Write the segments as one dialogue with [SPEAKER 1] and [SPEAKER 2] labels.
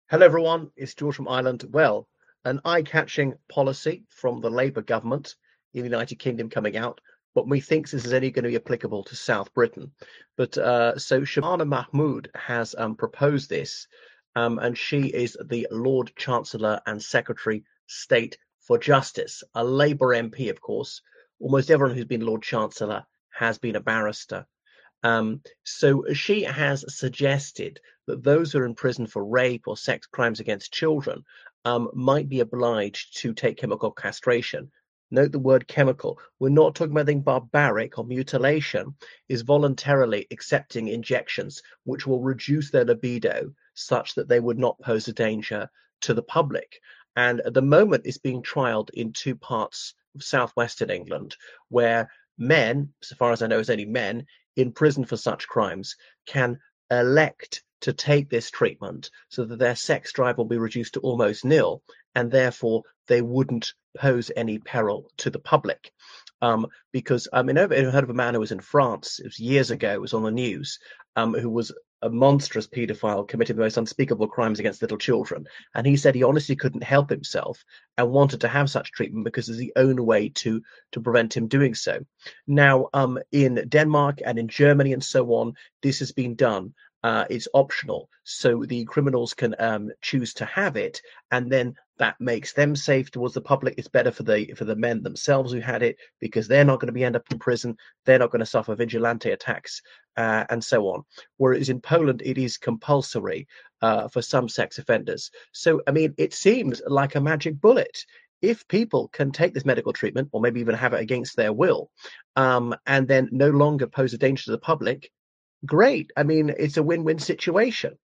[SPEAKER 1] Hello, everyone. It's George from Ireland. Well, an eye-catching policy from the Labour government in the United Kingdom coming out, but methinks this is only going to be applicable to South Britain. So Shabana Mahmood has proposed this, and she is the Lord Chancellor and Secretary State for Justice, a Labour MP, of course. Almost everyone who's been Lord Chancellor has been a barrister. So she has suggested that those who are in prison for rape or sex crimes against children might be obliged to take chemical castration. Note the word chemical. We're not talking about anything barbaric or mutilation, is voluntarily accepting injections which will reduce their libido such that they would not pose a danger to the public. And at the moment, it's being trialed in two parts of southwestern England, where men, so far as I know, it's only men in prison for such crimes can elect to take this treatment so that their sex drive will be reduced to almost nil, and therefore they wouldn't pose any peril to the public. Because I mean, I've heard of a man who was in France, it was years ago, it was on the news, who was a monstrous paedophile committing the most unspeakable crimes against little children. And he said he honestly couldn't help himself and wanted to have such treatment because it's the only way to prevent him doing so. Now, in Denmark and in Germany and so on, this has been done. It's optional, so the criminals can choose to have it, and then that makes them safe towards the public. It's better for the men themselves who had it because they're not going to be end up in prison. They're not going to suffer vigilante attacks and so on. Whereas in Poland, it is compulsory for some sex offenders. So I mean, it seems like a magic bullet. If people can take this medical treatment, or maybe even have it against their will, and then no longer pose a danger to the public, great. I mean, it's a win-win situation.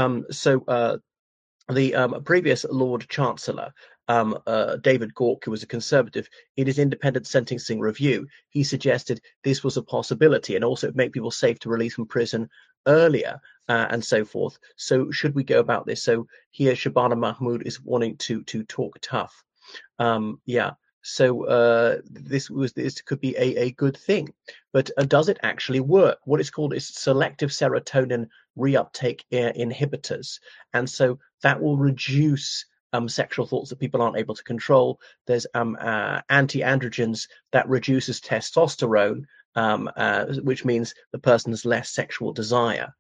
[SPEAKER 1] The previous Lord Chancellor, David Gauke, who was a Conservative, in his independent sentencing review, he suggested this was a possibility and also make people safe to release from prison earlier and so forth. So should we go about this? So here, Shabana Mahmood is wanting to talk tough. Yeah. So this could be a good thing, but does it actually work? What it's called is selective serotonin reuptake inhibitors, and so that will reduce sexual thoughts that people aren't able to control. There's anti-androgens that reduces testosterone, which means the person has less sexual desire.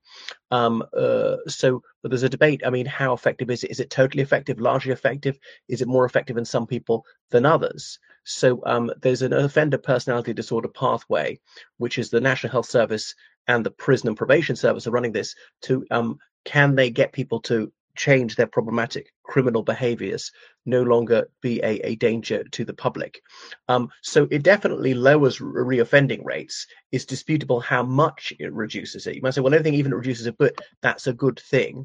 [SPEAKER 1] But there's a debate. I mean, how effective is it? Is it totally effective, largely effective? Is it more effective in some people than others? So there's an offender personality disorder pathway, which is the National Health Service and the Prison and Probation Service are running this to can they get people to change their problematic criminal behaviors, no longer be a danger to the public. So it definitely lowers reoffending rates. It's disputable how much it reduces it. You might say, well, anything even reduces it, but that's a good thing.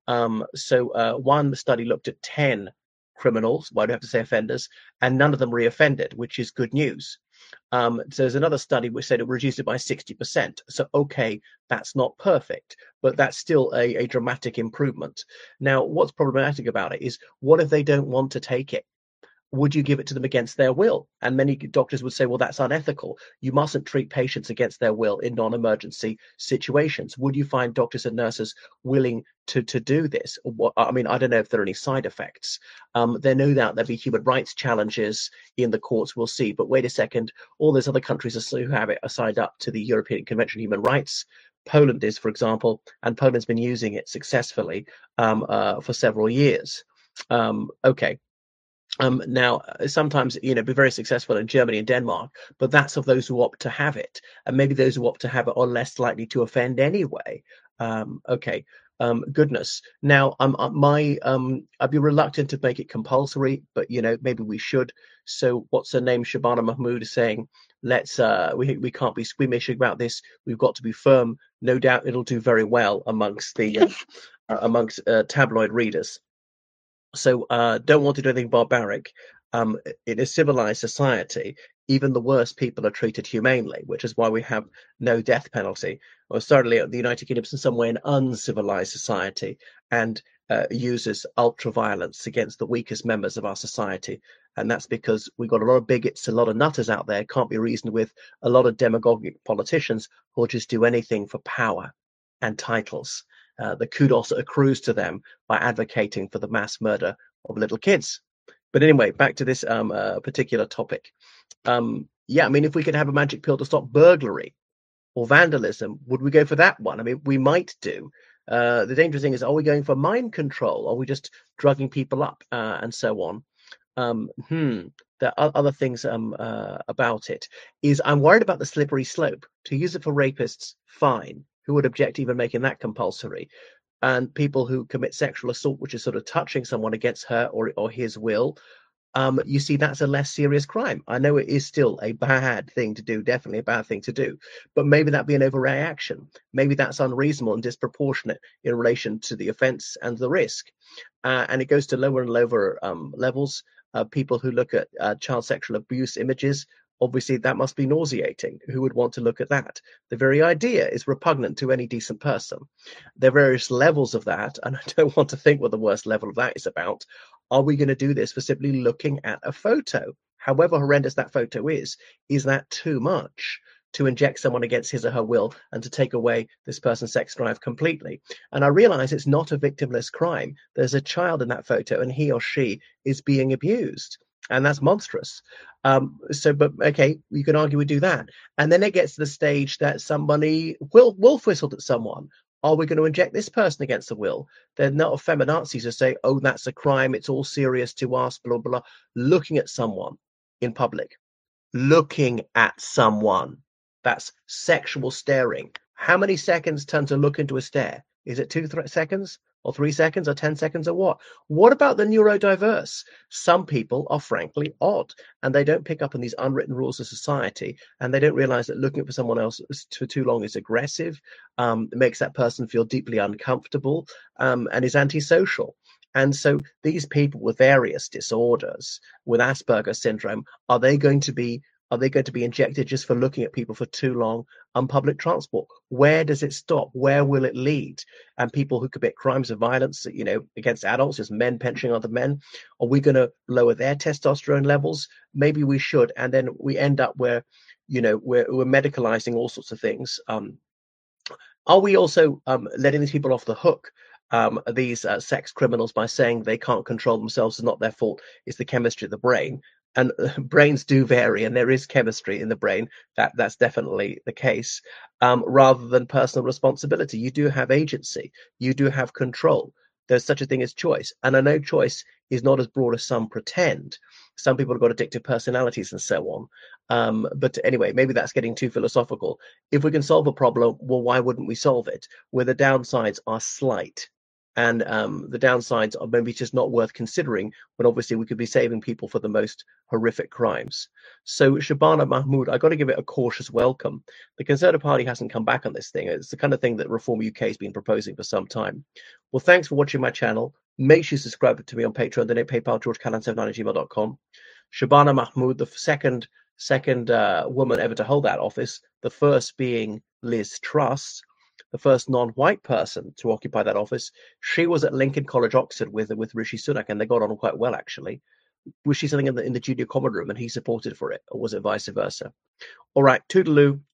[SPEAKER 1] One study looked at 10 criminals, why do I have to say offenders, and none of them reoffended, which is good news. So there's another study which said it reduced it by 60%. So, okay, that's not perfect, but that's still a dramatic improvement. Now, what's problematic about it is what if they don't want to take it? Would you give it to them against their will? And many doctors would say, well, that's unethical. You mustn't treat patients against their will in non-emergency situations. Would you find doctors and nurses willing to do this? I mean, I don't know if there are any side effects. There no doubt there'll be human rights challenges in the courts, we'll see. But wait a second, all those other countries who have it are signed up to the European Convention on Human Rights. Poland is, for example, and Poland's been using it successfully for several years. Okay. Now, sometimes, be very successful in Germany and Denmark, but that's of those who opt to have it. And maybe those who opt to have it are less likely to offend anyway. Okay. Goodness. Now, I'd be reluctant to make it compulsory, but, maybe we should. So what's her name? Shabana Mahmood is saying, we can't be squeamish about this. We've got to be firm. No doubt it'll do very well amongst tabloid readers. So don't want to do anything barbaric. In a civilized society, even the worst people are treated humanely, which is why we have no death penalty. Or certainly the United Kingdom is in some way an uncivilized society and uses ultra violence against the weakest members of our society. And that's because we've got a lot of bigots, a lot of nutters out there, can't be reasoned with, a lot of demagogic politicians who'll just do anything for power and titles. the kudos that accrues to them by advocating for the mass murder of little kids. But anyway, back to this particular topic. Yeah, I mean, if we could have a magic pill to stop burglary or vandalism, would we go for that one? I mean, we might do. The dangerous thing is, are we going for mind control? Are we just drugging people up and so on? There are other things about it. Is I'm worried about the slippery slope. To use it for rapists, fine. Who would object even making that compulsory? And people who commit sexual assault, which is sort of touching someone against her or his will, you see that's a less serious crime. I know it is still a bad thing to do, definitely a bad thing to do, but maybe that'd be an overreaction. Maybe that's unreasonable and disproportionate in relation to the offence and the risk. And it goes to lower and lower levels. People who look at child sexual abuse images, obviously that must be nauseating. Who would want to look at that? The very idea is repugnant to any decent person. There are various levels of that, and I don't want to think what the worst level of that is about. Are we going to do this for simply looking at a photo? However horrendous that photo is that too much to inject someone against his or her will and to take away this person's sex drive completely? And I realize it's not a victimless crime. There's a child in that photo and he or she is being abused. And that's monstrous. But okay, you can argue we do that. And then it gets to the stage that somebody wolf whistled at someone. Are we going to inject this person against the will? They're not feminazis who say, oh, that's a crime. It's all serious to us, blah, blah, blah. Looking at someone in public. Looking at someone. That's sexual staring. How many seconds turn to look into a stare? Is it 2 seconds or 3 seconds or 10 seconds or what? What about the neurodiverse? Some people are frankly odd and they don't pick up on these unwritten rules of society, and they don't realize that looking for someone else for too long is aggressive, makes that person feel deeply uncomfortable, and is antisocial. And so these people with various disorders, with Asperger's syndrome, are they going to be injected just for looking at people for too long on public transport? Where does it stop? Where will it lead? And people who commit crimes of violence, against adults, just men pinching other men, are we going to lower their testosterone levels? Maybe we should. And then we end up where, we're medicalizing all sorts of things. Are we also letting these people off the hook? These sex criminals, by saying they can't control themselves, it's not their fault, it's the chemistry of the brain. And brains do vary, and there is chemistry in the brain. That's definitely the case. Rather than personal responsibility, you do have agency. You do have control. There's such a thing as choice. And I know choice is not as broad as some pretend. Some people have got addictive personalities and so on. But anyway, maybe that's getting too philosophical. If we can solve a problem, well, why wouldn't we solve it? Where the downsides are slight. And the downsides are maybe just not worth considering, when obviously we could be saving people for the most horrific crimes. So Shabana Mahmood, I got to give it a cautious welcome. The Conservative Party hasn't come back on this thing. It's the kind of thing that Reform UK has been proposing for some time. Well, thanks for watching my channel. Make sure you subscribe to me on Patreon, donate PayPal, georgecallan79@gmail.com. Shabana Mahmood, the second woman ever to hold that office, the first being Liz Truss, the first non-white person to occupy that office. She was at Lincoln College, Oxford, with Rishi Sunak, and they got on quite well, actually. Was she something in the junior common room and he supported for it, or was it vice versa? All right, toodaloo.